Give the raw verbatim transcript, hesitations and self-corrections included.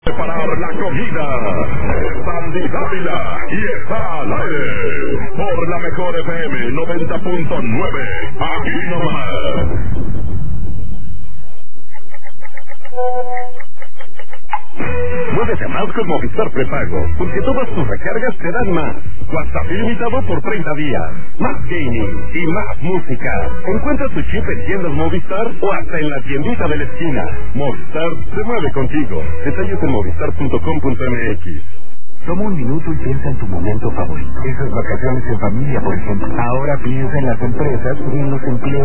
Preparar la comida. Es Sandy Dávila y está al aire por la mejor F M noventa punto nueve. Aquí nomás. Muévete más con Movistar Prepago, porque todas tus recargas te dan más. WhatsApp ilimitado por treinta días, más gaming y más música. Encuentra tu chip en tiendas Movistar o hasta en la tiendita de la esquina. Movistar se mueve contigo. Detalles en movistar punto com punto m x. Toma un minuto y piensa en tu momento favorito. Esas vacaciones en familia, por ejemplo. Ahora piensa en las empresas y en los empleos